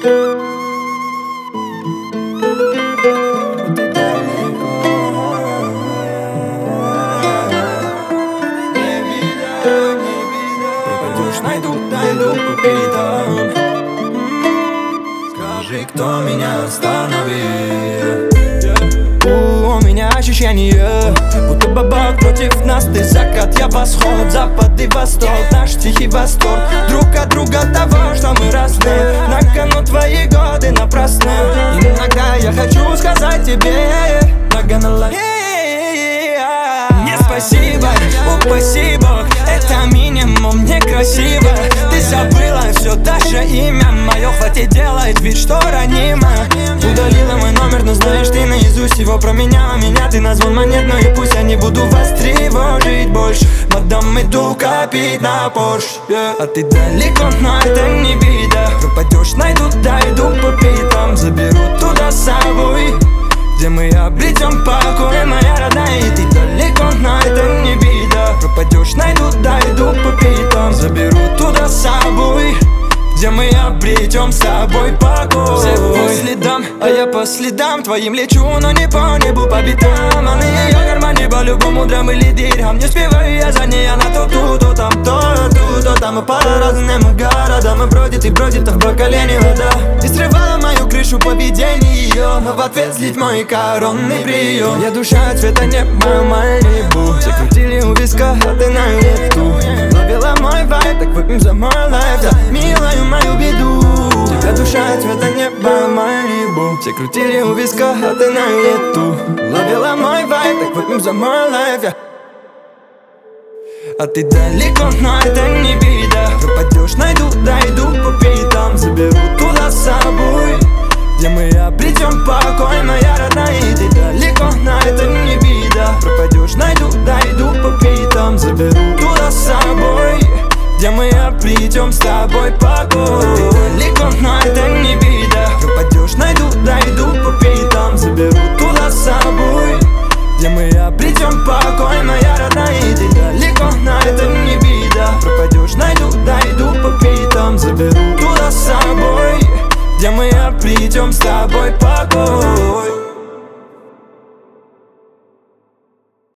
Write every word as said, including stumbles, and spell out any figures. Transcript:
Пропадешь, найду, дойду по пятам. Скажи, кто меня остановил. У меня ощущение, будто бабак против нас. Ты закат, я восход, запад и восток. Наш тихий восторг друг от друга того, что мы разные. На кону твои годы напрасны. Иногда я хочу сказать тебе много. Не спасибо, упаси Бог, это минимум некрасиво. Ты забыла все, даже имя мое. Хватит делать вид, что ранимо. Удалила мой номер, но знаешь ты наизусть его. Променяла меня, ты назван монетной. Пусть я не буду вас тревожить больше. Мадам, иду копить на Порш, yeah. А ты далеко, но это не беда. Пропадешь, найду, дойду по пятам. Заберу туда с собой, где мы обретем покой, моя родная. И ты далеко, но это не беда. Пропадешь, найду, дойду по пятам. Заберу туда с собой, где мы обретем с тобой покой. Все по следам, а я по следам твоим лечу, но не по небу по битам. А на ее кармане по-любому драм или дирхам. Не успеваю я за ней, она то тут, то там, то тут, то там. И по разным городам и бродит, и бродит, а в поколении вода. И срывала мою крышу поведение ее, но в ответ злить мой коронный прием. Я душа цвета неба, Малибу. Все крутили у виска, а ты на лету. Ловила мой вайб, так выпьем за мой лайф, да, милую мою беду. Тебя душа цвета неба, Малибу. Все крутили у виска, а ты на лету. Ловила мой вайб, так выпьем за мой лайф, да. А ты далеко, но это не беда. Пропадешь, найду, дойду по пятам. Заберу туда с собой, где мы обретем покой, моя родная. И ты далеко, но это не беда. Пропадешь, найду, дойду по пятам. Заберу туда с собой, где мы обретем с тобой покой. А ты далеко, но это не беда. Пропадешь, найду, дойду по пятам. Заберу туда с собой, где мы обретем покой, моя родная. И ты далеко, но это не беда. Пропадешь, найду, дойду по пятам. Заберу туда с собой, где мы обретем с тобой покой.